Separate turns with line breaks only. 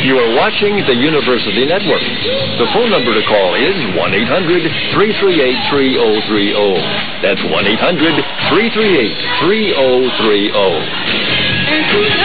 You are watching the University Network. The phone number to call is 1-800-338-3030. That's 1-800-338-3030.